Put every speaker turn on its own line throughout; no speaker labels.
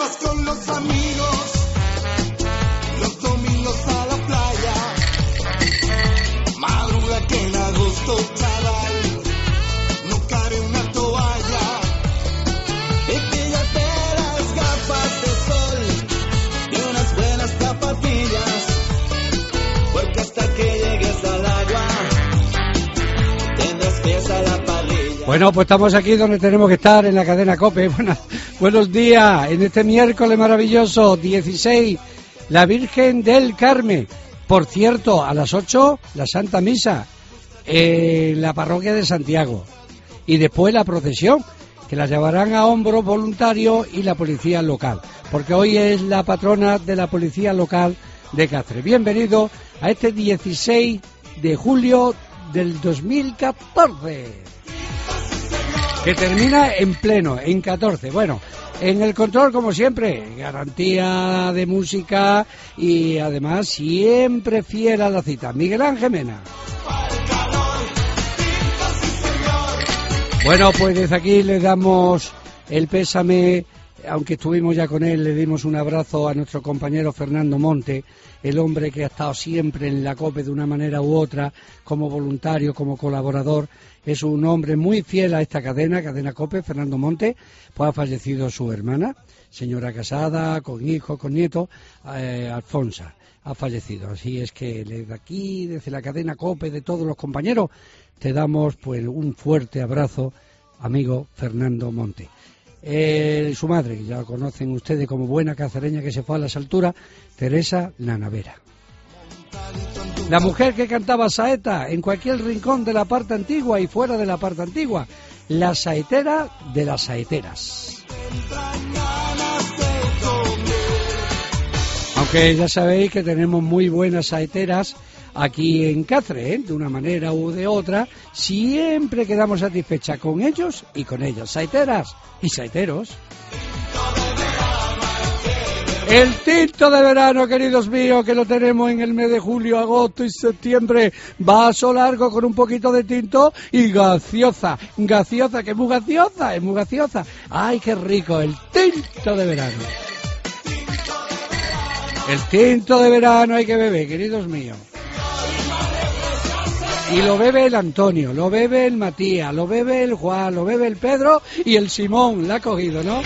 vas con los amigos, los domingos a la playa, madruga que en agosto, chaval, no cabe una toalla, y píllate las gafas de sol y unas buenas zapatillas, porque hasta que llegues al agua tendrás pies a la parrilla.
Bueno, pues estamos aquí donde tenemos que estar, en la cadena COPE. Buenos días, en este miércoles maravilloso, 16, la Virgen del Carmen. Por cierto, a las 8, la Santa Misa, en la parroquia de Santiago. Y después la procesión, que la llevarán a hombros voluntarios y la policía local. Porque hoy es la patrona de la policía local de Cáceres. Bienvenido a este 16 de julio del 2014. Que termina en pleno, en 14. Bueno, en el control, como siempre, garantía de música y además siempre fiel a la cita. Miguel Ángel Mena. Bueno, pues desde aquí le damos el pésame, aunque estuvimos ya con él, le dimos un abrazo a nuestro compañero Fernando Monte, el hombre que ha estado siempre en la COPE de una manera u otra, como voluntario, como colaborador. Es un hombre muy fiel a esta cadena COPE, Fernando Monte. Pues ha fallecido su hermana, señora casada, con hijos, con nietos, Alfonsa, ha fallecido. Así es que desde aquí, desde la cadena COPE, de todos los compañeros, te damos pues un fuerte abrazo, amigo Fernando Monte. Su madre, que ya la conocen ustedes como buena cacereña que se fue a las alturas, Teresa La Navera. La mujer que cantaba saeta en cualquier rincón de la parte antigua y fuera de la parte antigua, la saetera de las saeteras. Aunque ya sabéis que tenemos muy buenas saeteras aquí en Cáceres, de una manera u de otra, siempre quedamos satisfechas con ellos y con ellas, saeteras y saeteros. El tinto de verano, queridos míos, que lo tenemos en el mes de julio, agosto y septiembre, vaso largo con un poquito de tinto y gaseosa, que es muy gaseosa. ¡Ay, qué rico! El tinto de verano. El tinto de verano hay que beber, queridos míos. Y lo bebe el Antonio, lo bebe el Matías, lo bebe el Juan, lo bebe el Pedro y el Simón, la ha cogido, ¿no?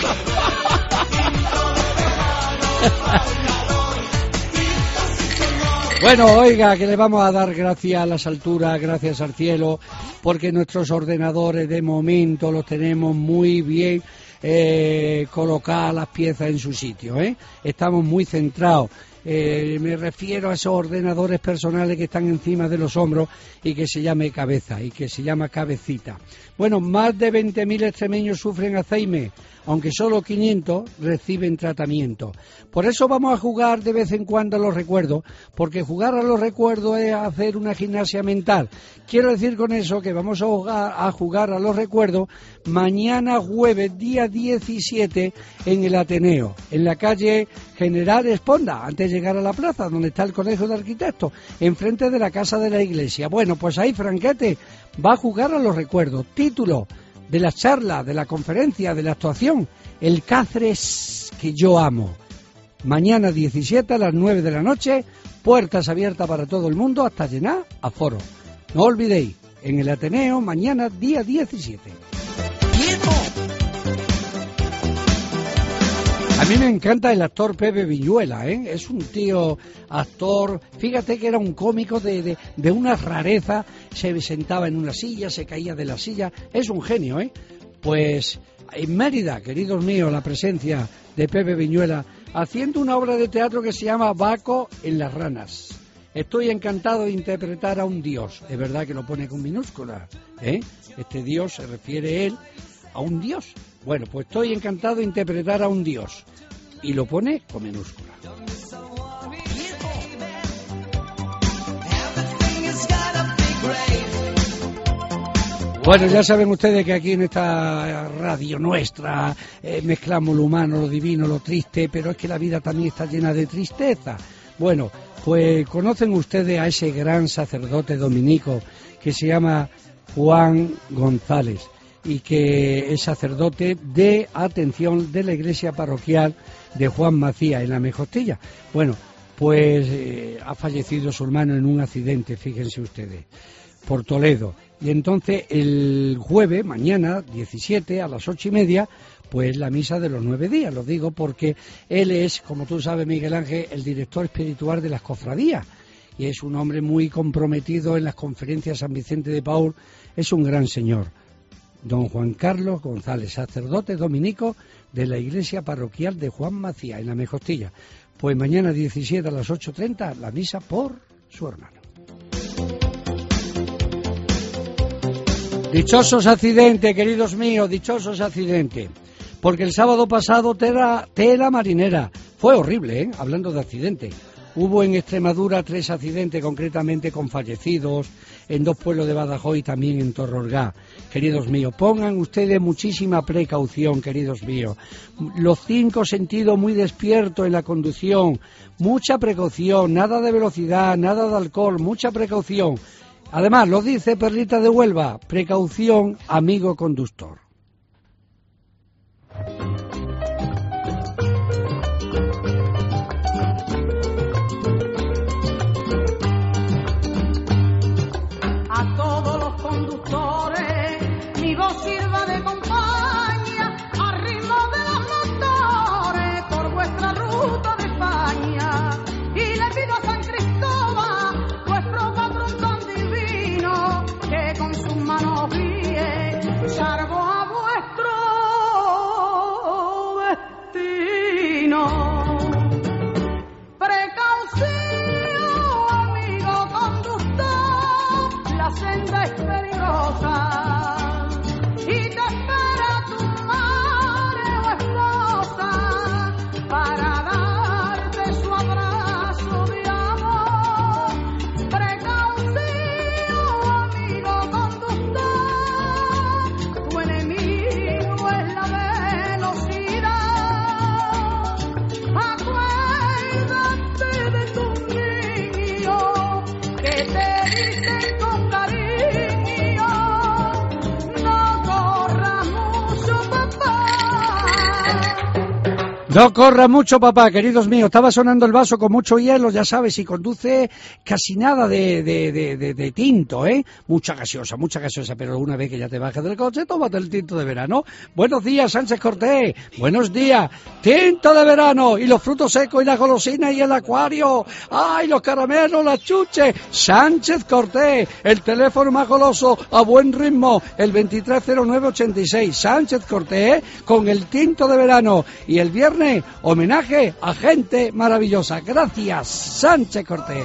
Bueno, oiga, que le vamos a dar gracias a las alturas, gracias al cielo, porque nuestros ordenadores de momento los tenemos muy bien colocadas las piezas en su sitio, ¿eh? Estamos muy centrados. Me refiero a esos ordenadores personales que están encima de los hombros y que se llame cabeza y que se llama cabecita. Bueno, más de 20.000 extremeños sufren Alzheimer, aunque solo 500 reciben tratamiento. Por eso vamos a jugar de vez en cuando a los recuerdos, porque jugar a los recuerdos es hacer una gimnasia mental. Quiero decir con eso que vamos a jugar a los recuerdos mañana jueves, día 17, en el Ateneo, en la calle General Esponda, antes de llegar a la plaza, donde está el Colegio de Arquitectos, enfrente de la Casa de la Iglesia. Bueno, pues ahí Franquete va a jugar a los recuerdos. Título de la charla, de la conferencia, de la actuación, El Cáceres que yo amo. Mañana 17 a las 9 de la noche, puertas abiertas para todo el mundo hasta llenar aforo. No olvidéis, en el Ateneo, mañana día 17. A mí me encanta el actor Pepe Viñuela, ¿eh? Es un tío actor, fíjate que era un cómico de una rareza, se sentaba en una silla, se caía de la silla, es un genio, ¿eh? Pues en Mérida, queridos míos, la presencia de Pepe Viñuela, haciendo una obra de teatro que se llama Baco en las ranas. Estoy encantado de interpretar a un dios, es verdad que lo pone con minúscula, ¿eh? Este dios se refiere él a un dios. Bueno, pues estoy encantado de interpretar a un dios. Y lo pone con minúscula. Bueno, ya saben ustedes que aquí en esta radio nuestra mezclamos lo humano, lo divino, lo triste, pero es que la vida también está llena de tristeza. Bueno, pues conocen ustedes a ese gran sacerdote dominico que se llama Juan González. y que es sacerdote de atención de la iglesia parroquial de Juan Macías en La Mejostilla. Bueno, pues ha fallecido su hermano en un accidente, fíjense ustedes, por Toledo. Y entonces el jueves, mañana, 17, a las 8:30, pues la misa de los 9 días. Lo digo porque él es, como tú sabes, Miguel Ángel, el director espiritual de las cofradías. Y es un hombre muy comprometido en las conferencias San Vicente de Paúl. Es un gran señor. Don Juan Carlos González, sacerdote dominico de la iglesia parroquial de Juan Macías, en La Mejostilla. Pues mañana 17 a las 8:30, la misa por su hermano. Dichosos accidentes, queridos míos, dichosos accidentes. Porque el sábado pasado tela marinera. Fue horrible, ¿eh? Hablando de accidentes. Hubo en Extremadura 3 accidentes, concretamente con fallecidos, en 2 pueblos de Badajoz y también en Torrolgá. Queridos míos, pongan ustedes muchísima precaución, queridos míos. Los 5 sentidos muy despiertos en la conducción. Mucha precaución, nada de velocidad, nada de alcohol, mucha precaución. Además, lo dice Perlita de Huelva, precaución, amigo conductor.
A todos los conductores, mi voz sirva de compañía, al ritmo de los motores, por vuestra ruta de España. Y le pido a San Cristóbal, vuestro patrón divino, que con sus manos guíe, salvo a vuestro destino. La senda es peligrosa y te espera tu madre o esposa para darte su abrazo de amor. Precaución, amigo conductor, tu enemigo es la velocidad. Acuérdate de tu niño que te dicen con cariño, no corras mucho, papá.
No corra mucho, papá, queridos míos. Estaba sonando el vaso con mucho hielo, ya sabes, y conduce casi nada de tinto, ¿eh? Mucha gaseosa, pero una vez que ya te bajes del coche, tómate el tinto de verano. Buenos días, Sánchez Cortés. Buenos días. Tinto de verano, y los frutos secos, y las golosinas, y el acuario. ¡Ay, los caramelos, las chuches! Sánchez Cortés, el teléfono más goloso, a buen ritmo, el 230986. Sánchez Cortés, con el tinto de verano. Y el viernes, homenaje a gente maravillosa. Gracias, Sánchez Cortés.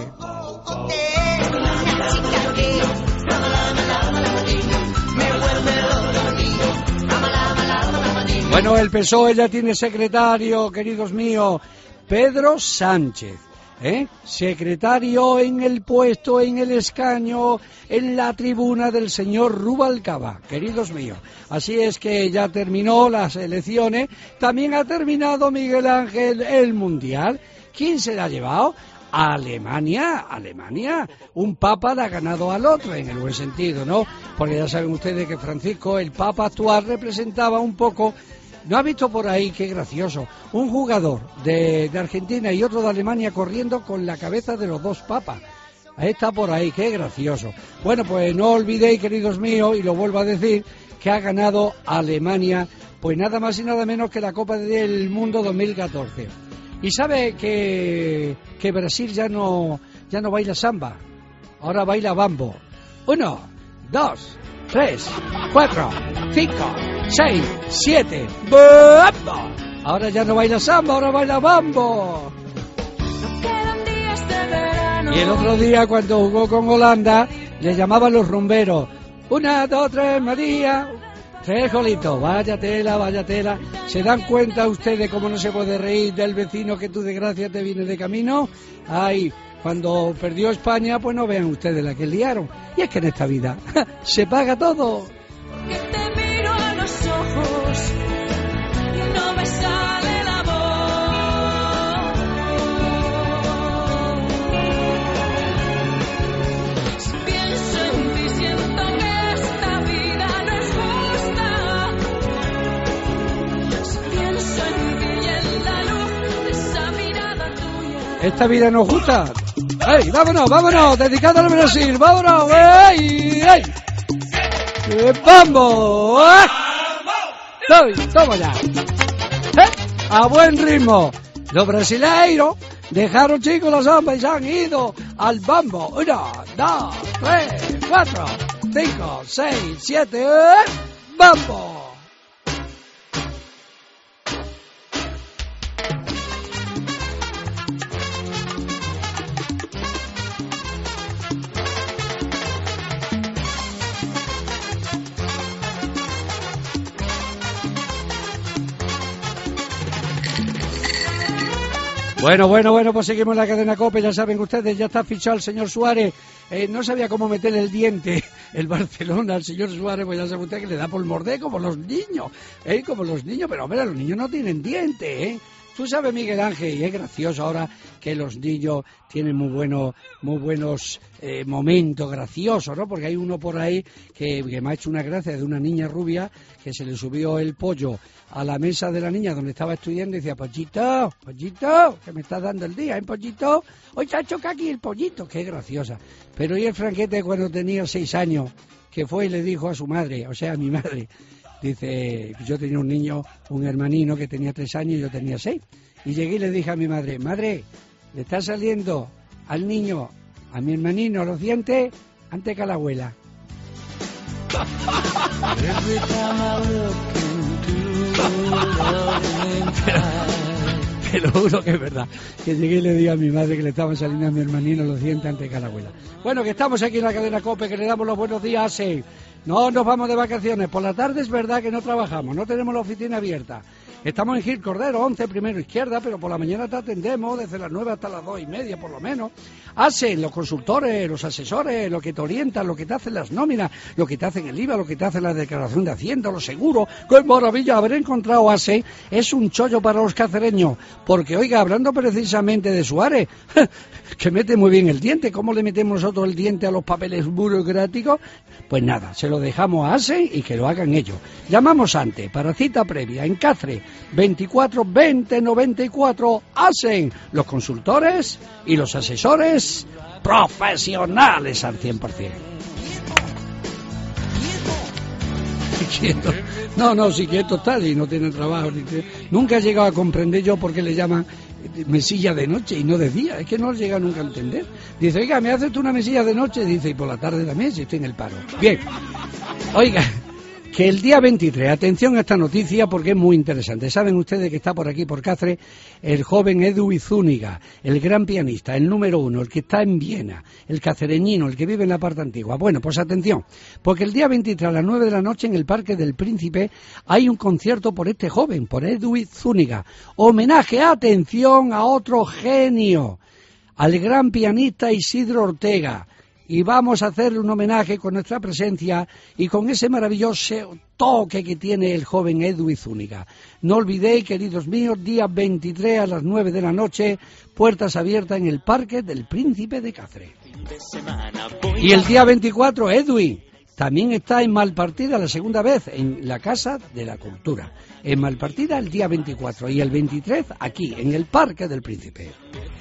Bueno, el PSOE ya tiene secretario, queridos míos, Pedro Sánchez. Secretario en el puesto, en el escaño, en la tribuna del señor Rubalcaba, queridos míos. Así es que ya terminó las elecciones, también ha terminado, Miguel Ángel, el Mundial. ¿Quién se la ha llevado? Alemania. Un papa le ha ganado al otro, en el buen sentido, ¿no? Porque ya saben ustedes que Francisco, el papa actual, representaba un poco... ¿No ha visto por ahí, qué gracioso, un jugador de Argentina y otro de Alemania corriendo con la cabeza de los dos papas? Ahí está por ahí, qué gracioso. Bueno, pues no olvidéis, queridos míos, y lo vuelvo a decir, que ha ganado Alemania, pues nada más y nada menos que la Copa del Mundo 2014. Y sabe que Brasil ya no baila samba, ahora baila bambo. 1, 2, 3, 4, 5, 6, 7, ¡bambo! Ahora ya no baila samba, ahora baila bambo. Y el otro día, cuando jugó con Holanda, le llamaban los rumberos. 1, 2, 3, María. 3 golitos. Vaya tela. ¿Se dan cuenta ustedes cómo no se puede reír del vecino que tu desgracia te viene de camino? Ay, cuando perdió España, pues no vean ustedes la que liaron. Y es que en esta vida se paga todo.
Porque te miro a los ojos y no me sale la voz. Pienso en ti, siento que esta vida no es justa.
esta vida nos gusta. ¡Ey, vámonos, vámonos! Dedicado al Brasil, vámonos. ¡Ey, ey! ¡Vamos! ¡Toma ya! A buen ritmo. Los brasileiros dejaron, chicos, la samba y se han ido al bambo. 1, 2, 3, 4, 5, 6, 7, ¡bambo! Bueno, pues seguimos la cadena COPE, ya saben ustedes, ya está fichado el señor Suárez, no sabía cómo meterle el diente el Barcelona al señor Suárez, pues ya sabe usted que le da por morder como los niños, pero hombre, los niños no tienen diente, Tú sabes, Miguel Ángel, y es gracioso ahora que los niños tienen muy buenos momentos graciosos, ¿no? Porque hay uno por ahí que me ha hecho una gracia de una niña rubia que se le subió el pollo a la mesa de la niña donde estaba estudiando y decía, pollito, que me estás dando el día, pollito, hoy se ha hecho aquí el pollito, qué graciosa. Pero y el franquete cuando tenía 6 años, que fue y le dijo a su madre, o sea, a mi madre, dice, yo tenía un niño, un hermanino que tenía 3 años y yo tenía 6. Y llegué y le dije a mi madre, le está saliendo al niño, a mi hermanino, los dientes antes que a la abuela. Te lo juro que es verdad, que llegué y le dije a mi madre que le estaban saliendo a mi hermanino los dientes antes que a la abuela. Bueno, que estamos aquí en la cadena COPE, que le damos los buenos días, No nos vamos de vacaciones, por la tarde es verdad que no trabajamos, no tenemos la oficina abierta. Estamos en Gil Cordero, 11, primero izquierda, pero por la mañana te atendemos desde las 9 hasta las 2:30 por lo menos. Hacen los consultores, los asesores, lo que te orientan, lo que te hacen las nóminas, lo que te hacen el IVA, lo que te hacen la declaración de Hacienda, los seguros. ¡Qué maravilla! Haber encontrado ASE es un chollo para los cacereños, porque oiga, hablando precisamente de Suárez, que mete muy bien el diente, ¿cómo le metemos nosotros el diente a los papeles burocráticos? Pues nada, se lo dejamos a ASE y que lo hagan ellos. Llamamos antes, para cita previa, en Cáceres, 24 20 94, ASE, los consultores y los asesores profesionales al 100%. Quieto. No, si quieto está y no tiene trabajo. Nunca he llegado a comprender yo por qué le llaman mesilla de noche y no de día. Es que no lo llega nunca a entender. Dice, oiga, ¿me haces tú una mesilla de noche? Dice, y por la tarde también, si estoy en el paro. Bien, oiga, que el día 23, atención a esta noticia porque es muy interesante. Saben ustedes que está por aquí, por Cáceres, el joven Edu Zúñiga, el gran pianista, el número 1, el que está en Viena, el cacereñino, el que vive en la parte antigua. Bueno, pues atención, porque el día 23 a las 9 de la noche en el Parque del Príncipe hay un concierto por este joven, por Edu Zúñiga. Homenaje, atención, a otro genio, al gran pianista Isidro Ortega. Y vamos a hacerle un homenaje con nuestra presencia y con ese maravilloso toque que tiene el joven Edu Zúñiga. No olvidéis, queridos míos, día 23 a las 9 de la noche, puertas abiertas en el Parque del Príncipe de Cáceres. Y el día 24, Edwin también está en Malpartida la segunda vez, en la Casa de la Cultura. En Malpartida el día 24 y el 23 aquí, en el Parque del Príncipe.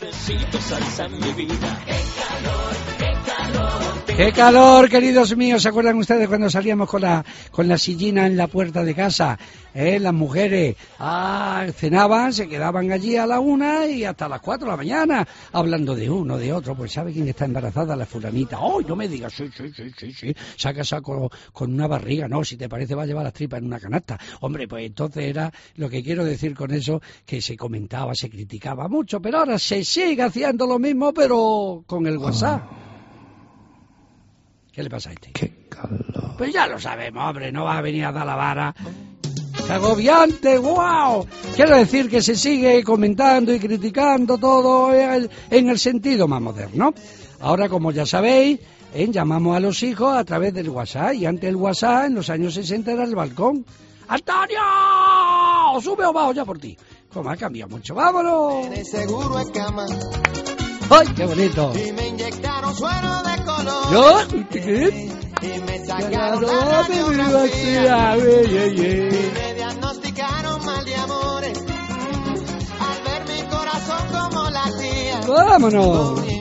¡Qué calor, queridos míos! ¿Se acuerdan ustedes cuando salíamos con la sillina en la puerta de casa? Las mujeres cenaban, se quedaban allí a la 1 y hasta las 4 de la mañana, hablando de uno, de otro. Pues ¿sabe quién está embarazada? La fulanita. ¡Oh, no me digas! Sí. Se ha casado con una barriga. No, si te parece va a llevar las tripas en una canasta. Hombre, pues entonces era lo que quiero decir con eso, que se comentaba, se criticaba mucho, pero ahora se sigue haciendo lo mismo, pero con el WhatsApp. ¿Qué le pasa a este?
¡Qué calor!
Pues ya lo sabemos, hombre, no va a venir a dar la vara. ¡Qué agobiante! ¡Guau! Quiero decir que se sigue comentando y criticando todo en el sentido más moderno. Ahora, como ya sabéis, llamamos a los hijos a través del WhatsApp, y antes el WhatsApp en los años 60 era el balcón. ¡Antonio! ¡Sube o bajo ya por ti! Como ha cambiado mucho. ¡Vámonos!
Seguro es cama.
¡Ay, qué bonito!
Y me inyectaron suero de color.
¿Yo? ¿Qué?
Y me sacaron la radiografía. Y me diagnosticaron mal de amores. Al ver mi corazón como latía.
¡Vámonos!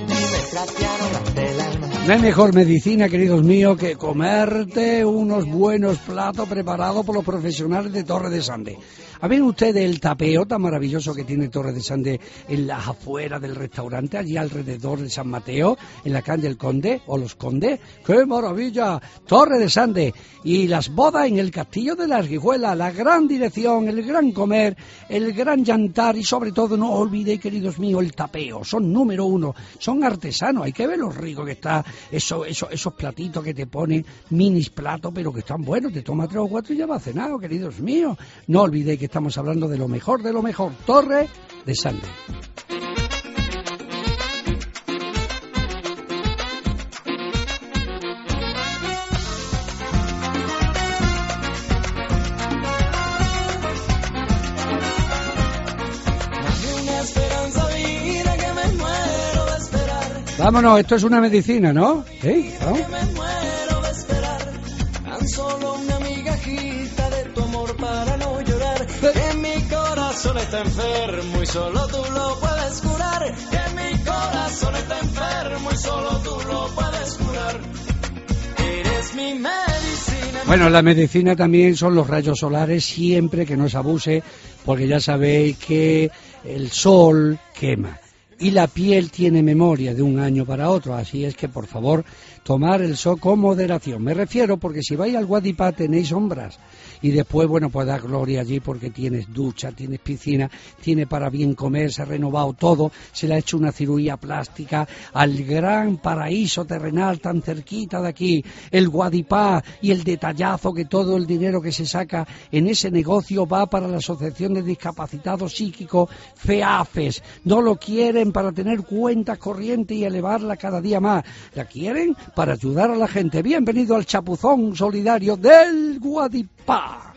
No hay mejor medicina, queridos míos, que comerte unos buenos platos preparados por los profesionales de Torre de Sande. ¿Ven ustedes el tapeo tan maravilloso que tiene Torre de Sande en las afueras del restaurante, allí alrededor de San Mateo, en la calle del Conde o los Condes? ¡Qué maravilla! Torre de Sande. Y las bodas en el Castillo de las Guijuelas, la gran dirección, el gran comer, el gran llantar y sobre todo no olvidéis, queridos míos, el tapeo. Son número uno, son artesanos, hay que ver lo rico que está esos platitos que te ponen, minis platos, pero que están buenos, te toma 3 o 4 y ya va cenado, queridos míos. No olvidéis que estamos hablando de lo mejor, Torre de Sande. Vámonos, esto es una medicina, ¿no? ¿Sí? ¿No?
Que mi corazón está enfermo y solo tú lo puedes curar. Que mi corazón está enfermo y solo tú lo puedes curar. Eres mi medicina.
Bueno, la medicina también son los rayos solares, siempre que no se abuse, porque ya sabéis que el sol quema. Y la piel tiene memoria de un año para otro, así es que por favor tomar el sol con moderación. Me refiero porque si vais al Guadipá tenéis sombras y después, bueno, pues da gloria allí porque tienes ducha, tienes piscina, tiene para bien comer, se ha renovado todo, se le ha hecho una cirugía plástica al gran paraíso terrenal tan cerquita de aquí, el Guadipá, y el detallazo que todo el dinero que se saca en ese negocio va para la Asociación de Discapacitados Psíquicos FEAFES. No lo quieren para tener cuentas corrientes y elevarla cada día más, la quieren para ayudar a la gente. Bienvenido al chapuzón solidario del Guadipá.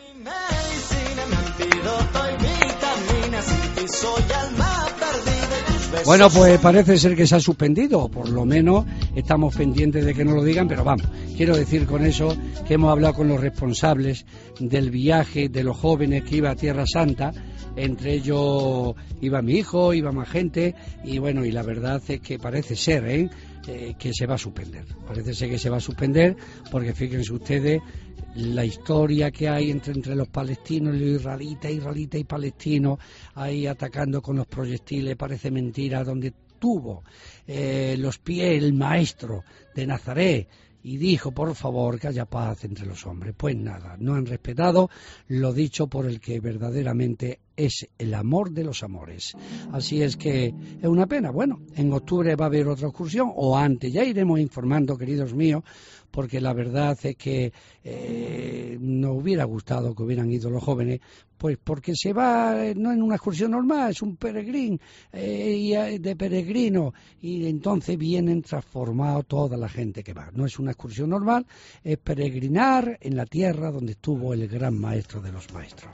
Bueno, pues parece ser que se ha suspendido, por lo menos estamos pendientes de que nos lo digan, pero vamos, quiero decir con eso que hemos hablado con los responsables del viaje de los jóvenes que iba a Tierra Santa. Entre ellos iba mi hijo, iba más gente, y bueno, y la verdad es que parece ser que se va a suspender. Parece ser que se va a suspender porque fíjense ustedes la historia que hay entre los palestinos y los israelitas y palestinos, ahí atacando con los proyectiles, parece mentira, donde tuvo los pies el maestro de Nazaret y dijo, por favor, que haya paz entre los hombres. Pues nada, no han respetado lo dicho por el que verdaderamente es el amor de los amores. Así es que es una pena. Bueno, en octubre va a haber otra excursión, o antes, ya iremos informando, queridos míos, porque la verdad es que nos hubiera gustado que hubieran ido los jóvenes, pues porque se va no en una excursión normal, es un peregrín de peregrino, y entonces vienen transformados toda la gente que va. No es una excursión normal, es peregrinar en la tierra donde estuvo el gran maestro de los maestros.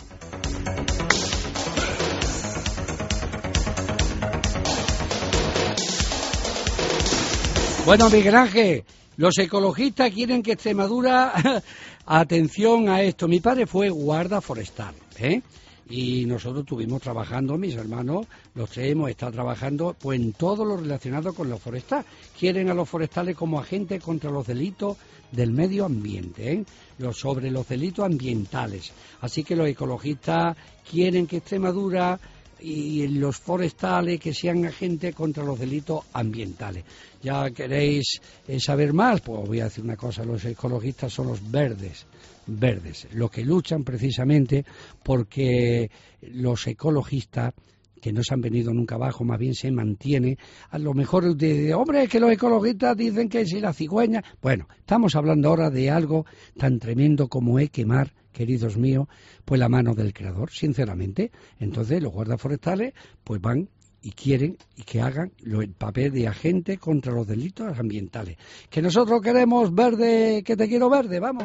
Bueno, Miguel Ángel, los ecologistas quieren que Extremadura, atención a esto, mi padre fue guarda forestal, y nosotros estuvimos trabajando, mis hermanos, los tres hemos estado trabajando pues en todo lo relacionado con lo forestal. Quieren a los forestales como agentes contra los delitos del medio ambiente, sobre los delitos ambientales. Así que los ecologistas quieren que Extremadura y los forestales que sean agentes contra los delitos ambientales. ¿Ya queréis saber más? Pues voy a decir una cosa, los ecologistas son los verdes, los que luchan precisamente porque los ecologistas, que no se han venido nunca abajo, más bien se mantienen. A lo mejor hombre, es que los ecologistas dicen que si la cigüeña... Bueno, estamos hablando ahora de algo tan tremendo como es quemar, queridos míos, pues la mano del creador, sinceramente. Entonces los guardaforestales pues van y quieren y que hagan el papel de agente contra los delitos ambientales. Que nosotros queremos verde, que te quiero verde, vamos.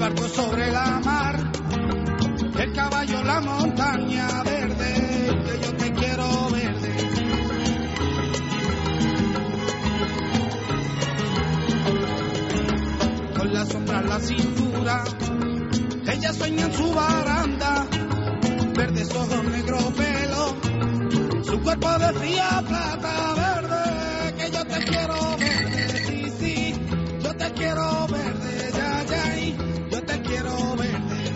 barco sobre la mar, el caballo la montaña verde, que yo te quiero verde. Con la sombra en la cintura, ella sueña en su baranda, verdes ojos, negro pelo, su cuerpo de fría plata verde, que yo te quiero verde, sí, sí, yo te quiero verde, ya, ya, y yo te quiero verde.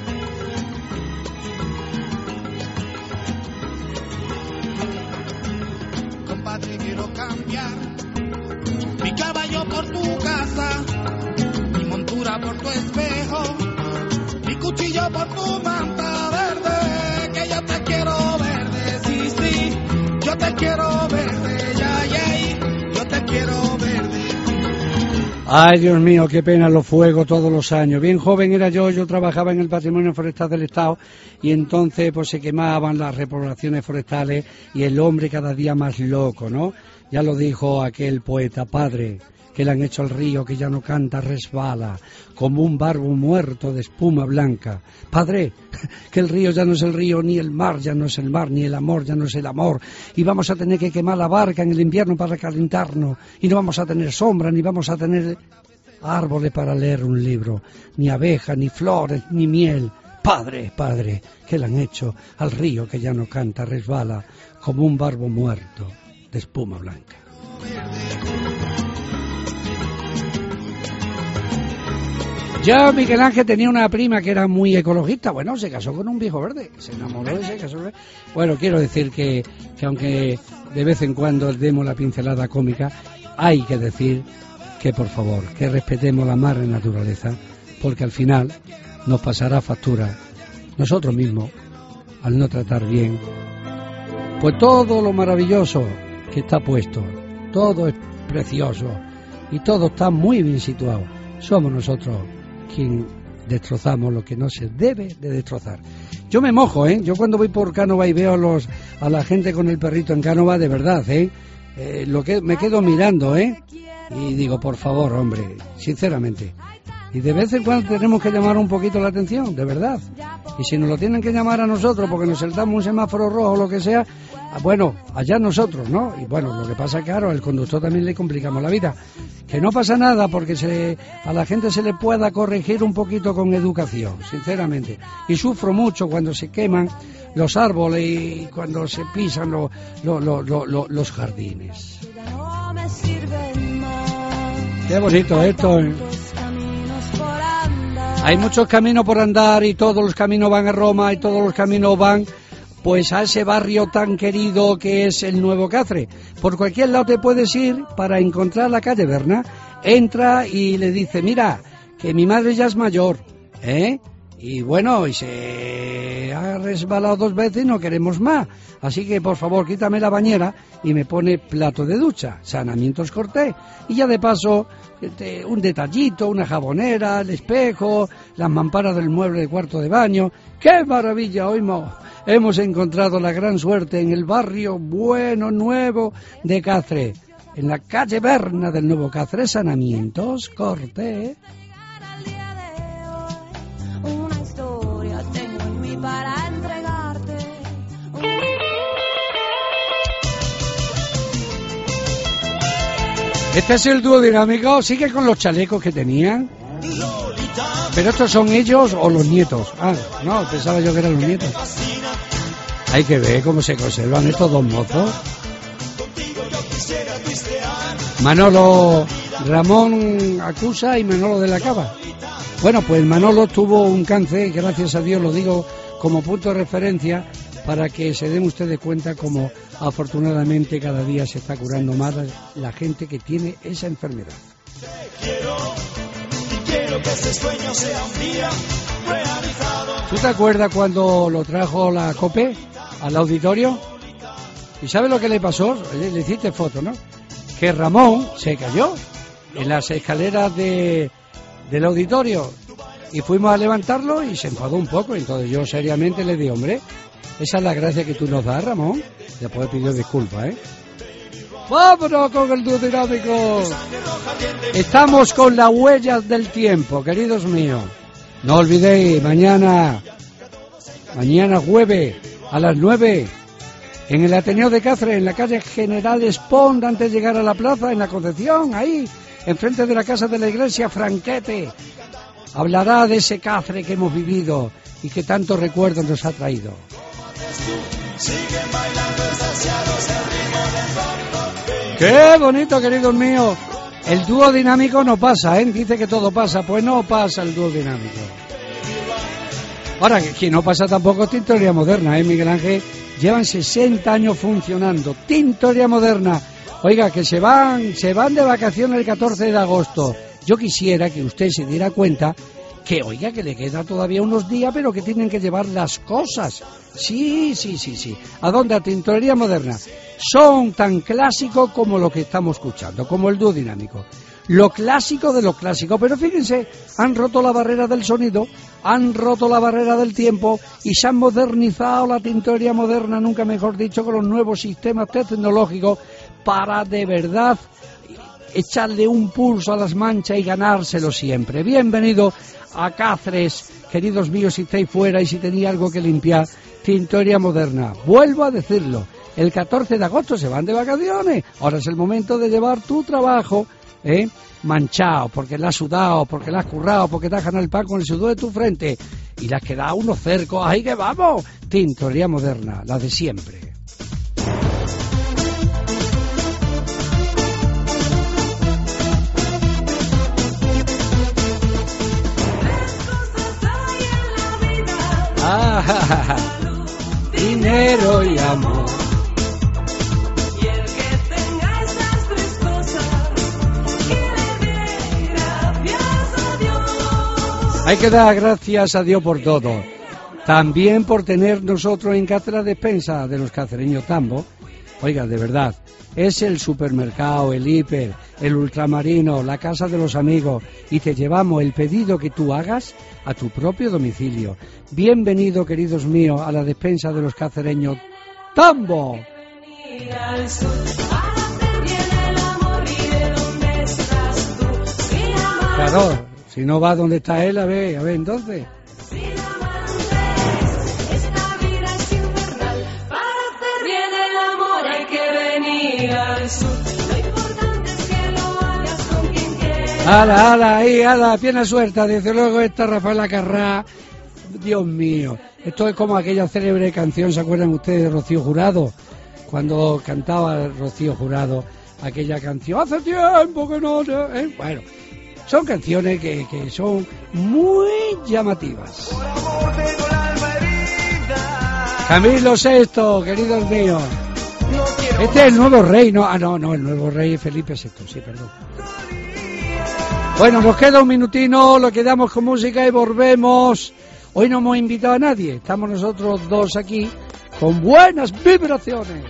Compadre, quiero cambiar mi caballo por tu casa, mi montura por tu espejo, mi cuchillo por tu manta verde, que yo te quiero verde, sí, sí, yo te quiero verde, ya, ya, y yo te quiero verde.
Ay, Dios mío, qué pena los fuegos todos los años. Bien joven era yo trabajaba en el Patrimonio Forestal del Estado y entonces pues se quemaban las repoblaciones forestales y el hombre cada día más loco, ¿no? Ya lo dijo aquel poeta, padre, que le han hecho al río que ya no canta, resbala, como un barbo muerto de espuma blanca. Padre, que el río ya no es el río, ni el mar ya no es el mar, ni el amor ya no es el amor, y vamos a tener que quemar la barca en el invierno para calentarnos, y no vamos a tener sombra, ni vamos a tener árboles para leer un libro, ni abejas, ni flores, ni miel. Padre, padre, que le han hecho al río que ya no canta, resbala, como un barbo muerto de espuma blanca. Yo, Miguel Ángel, tenía una prima que era muy ecologista. Bueno, se casó con un viejo verde, se enamoró y se casó. Bueno, quiero decir que aunque de vez en cuando demos la pincelada cómica, hay que decir que, por favor, que respetemos la madre naturaleza, porque al final nos pasará factura nosotros mismos al no tratar bien pues todo lo maravilloso que está puesto, todo es precioso y todo está muy bien situado. Somos nosotros quien destrozamos lo que no se debe de destrozar. Yo me mojo, yo cuando voy por Cánova y veo a la gente con el perrito en Cánova, de verdad, lo que me quedo mirando, y digo, por favor, hombre, sinceramente. Y de vez en cuando tenemos que llamar un poquito la atención, de verdad. Y si nos lo tienen que llamar a nosotros porque nos saltamos un semáforo rojo o lo que sea, bueno, allá nosotros, ¿no? Y bueno, lo que pasa es que, claro, al conductor también le complicamos la vida. Que no pasa nada porque a la gente se le pueda corregir un poquito con educación, sinceramente. Y sufro mucho cuando se queman los árboles y cuando se pisan los jardines. Qué bonito esto, Hay muchos caminos por andar y todos los caminos van a Roma y todos los caminos van pues a ese barrio tan querido que es el Nuevo Cáceres. Por cualquier lado te puedes ir para encontrar la calle Berna. Entra y le dice, mira, que mi madre ya es mayor, y bueno, y se ha resbalado 2 veces y no queremos más. Así que, por favor, quítame la bañera y me pone plato de ducha, saneamientos Cortés. Y ya de paso, un detallito, una jabonera, el espejo, las mamparas del mueble de cuarto de baño. ¡Qué maravilla! Hoy hemos encontrado la gran suerte en el barrio bueno, nuevo de Cáceres. En la calle Berna del Nuevo Cáceres, saneamientos Cortés. Este es el dúo dinámico, sigue con los chalecos que tenían. Pero estos son ellos o los nietos. Ah, no, pensaba yo que eran los nietos. Hay que ver cómo se conservan estos dos mozos. Manolo, Ramón Acusa y Manolo de la Cava. Bueno, pues Manolo tuvo un cáncer, gracias a Dios lo digo como punto de referencia, para que se den ustedes cuenta como afortunadamente cada día se está curando más la gente que tiene esa enfermedad. Quiero que ese sueño sea un día realizado. ¿Tú te acuerdas cuando lo trajo la COPE al auditorio? ¿Y sabes lo que le pasó? Le hiciste foto, ¿no? Que Ramón se cayó en las escaleras del auditorio y fuimos a levantarlo y se enfadó un poco. Entonces yo seriamente le dije, hombre, esa es la gracia que tú nos das, Ramón. Después pidió disculpas, ¡Vámonos con el dúo dinámico! Estamos con las huellas del tiempo, queridos míos. No olvidéis, mañana jueves a las 9, en el Ateneo de Cáceres, en la calle General Espond, antes de llegar a la plaza, en la Concepción, ahí, enfrente de la casa de la iglesia, Franquete. Hablará de ese Cáceres que hemos vivido y que tantos recuerdos nos ha traído. ¡Qué bonito, queridos míos! El dúo dinámico no pasa, ¿eh? Dice que todo pasa, pues no pasa el dúo dinámico. Ahora, que no pasa tampoco es Tintorería Moderna, ¿eh, Miguel Ángel? Llevan 60 años funcionando. Tintorería Moderna. Oiga, que se van de vacaciones el 14 de agosto. Yo quisiera que usted se diera cuenta que, oiga, que le queda todavía unos días, pero que tienen que llevar las cosas. Sí. ¿A dónde? A Tintorería Moderna. Son tan clásicos como lo que estamos escuchando, como el dúo dinámico. Lo clásico de lo clásico, pero fíjense, han roto la barrera del sonido, han roto la barrera del tiempo y se han modernizado la Tintorería Moderna, nunca mejor dicho, con los nuevos sistemas tecnológicos para de verdad echarle un pulso a las manchas y ganárselo siempre. Bienvenido a Cáceres, queridos míos, si estáis fuera y si tenéis algo que limpiar, Tintorería Moderna. Vuelvo a decirlo, el 14 de agosto se van de vacaciones, ahora es el momento de llevar tu trabajo manchado, porque la has sudado, porque la has currado, porque te has ganado el pan con el sudor de tu frente y le has quedado unos cercos, ahí que vamos. Tintorería Moderna, la de siempre. Dinero y amor. Hay que dar gracias a Dios por todo. También por tener nosotros en Cáceres despensa de los cacereños Tambo. Oiga, de verdad, es el supermercado, el hiper, el ultramarino, la casa de los amigos y te llevamos el pedido que tú hagas a tu propio domicilio. Bienvenido, queridos míos, a la despensa de los cacereños Tambo. Claro. Si no va donde está él, a ver, entonces.
Esta vida es infernal. Para hacer bien el amor hay que venir al sur. Lo importante es que lo hagas con quien quieras.
Ala, pierna suelta. Desde luego está Rafael Acarrá. Dios mío. Esto es como aquella célebre canción, ¿se acuerdan ustedes de Rocío Jurado? Cuando cantaba Rocío Jurado aquella canción. Hace tiempo que no... Bueno... Son canciones que son muy llamativas. Camilo VI, queridos míos. Este es el nuevo rey, ¿no? No, el nuevo rey es Felipe VI, sí, perdón. Bueno, nos queda un minutino, lo quedamos con música y volvemos. Hoy no hemos invitado a nadie, estamos nosotros dos aquí con buenas vibraciones.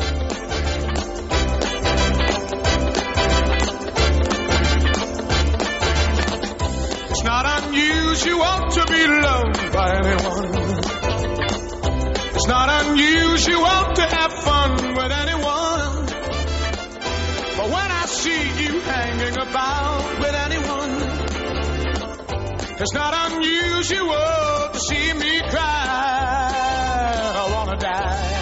It's not unusual to be loved by anyone. It's not unusual to have fun with anyone. But when I see you hanging about with anyone, it's not unusual to see me cry. I wanna die.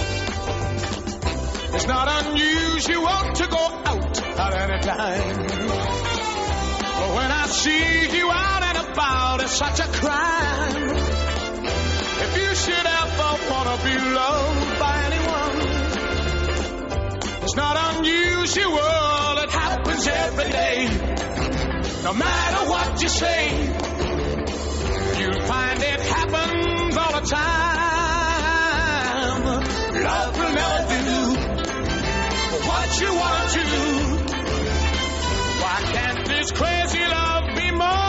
It's not unusual to go out at any time. But when I see you out and about, it's such a crime. If you should ever wanna be loved by anyone, it's not unusual, it happens every day. No matter what you say, you'll find it happens all the time. Love will never do what you want to do. Why can't this crazy love be more?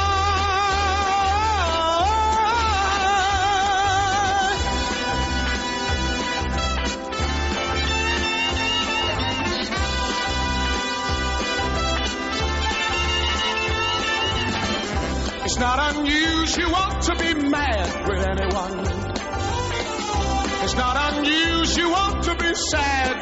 It's not unusual to be mad with anyone. It's not unusual to be sad